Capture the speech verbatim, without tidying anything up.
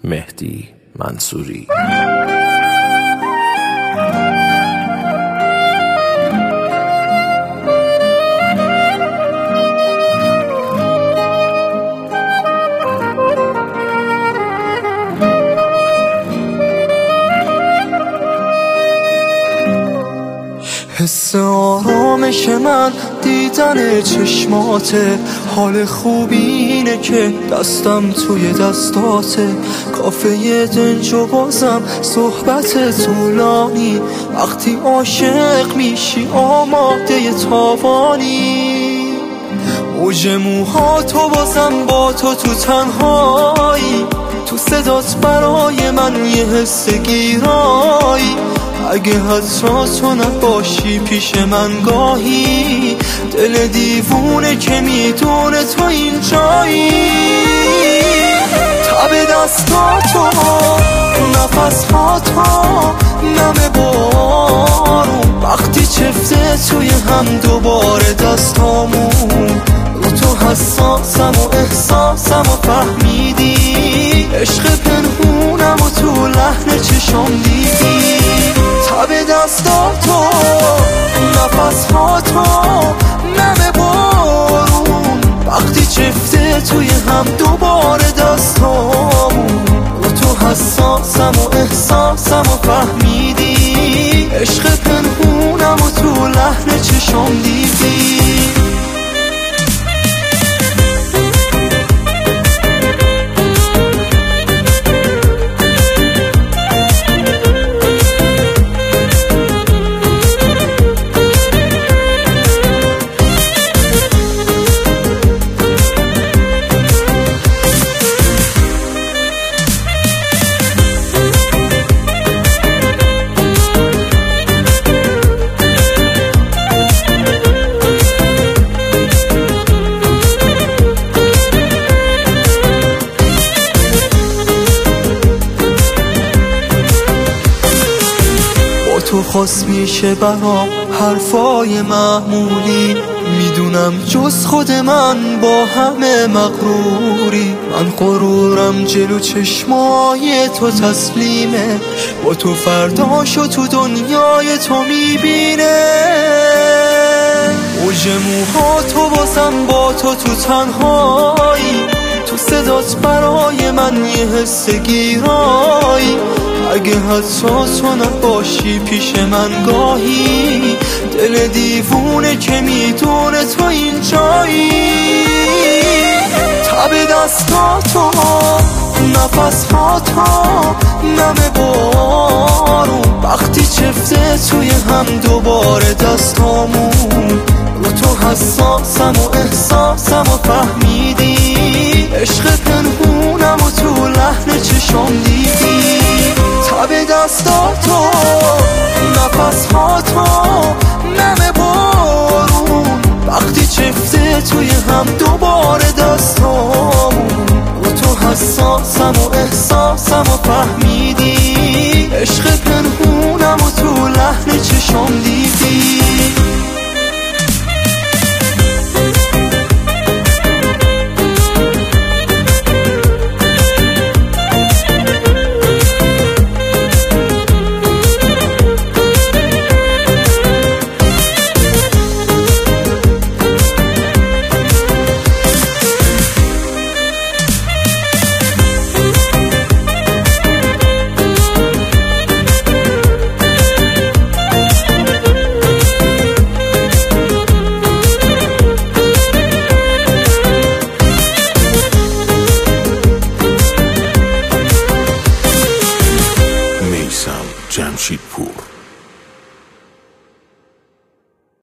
مهدی منصوری. حس آرامش من دیدن چشماته، حال خوبی اینه که دستم توی دستاته، کافه دنج و بازم صحبت طولانی، وقتی عاشق میشی آماده تاوانی، اوج موهاتو بازم با تو تو تنهایی، تو صدات برای من یه حس گیرایی، اگه حتی تو نباشی پیش من گاهی، دل دیوونه که میدونه تو اینجایی، تب دستاتو نفسهاتو نم بارون، وقتی چفته توی هم دوباره دستامون، رو تو حساسم و احساسم و فهمیدی، عشق پنهونم و تو لحن چشام دیدی، تب دستاتو نفسهاتو نم بارون، وقتی چفته توی هم دوباره دستامون، رو تو حساسم و احساسم و فهمیدی، عشق پنهونم و تو لحن چشام دیدی. تو خاص میشه برام حرفای معمولی، میدونم جز خود من با همه مغروری، من غرورم جلو چشمای تو تسلیمه، با تو فرداشو تو دنیای تو میبینه، اوج موهاتو بازم با تو تو تنهایی، تو صدات برای من یه حس گیرایی، اگه حتی تو نباشی پیش من گاهی، دل دیوونه که میدونه تو اینجایی، تب دستاتو نفسهاتو نم بارون، وقتی چفته توی هم دوباره دستامون، رو تو حساسم و احساسم و فهمیدی، عشق پنهونم و تو لحن چشام دیدی، تب دستاتو نفسهاتو نم بارون، وقتی چفته توی هم دوباره دستامون، رو تو حساسم و احساسم و فهمیدی، عشق پنهونم و تو لحن چشام دیدی. جمشید پور.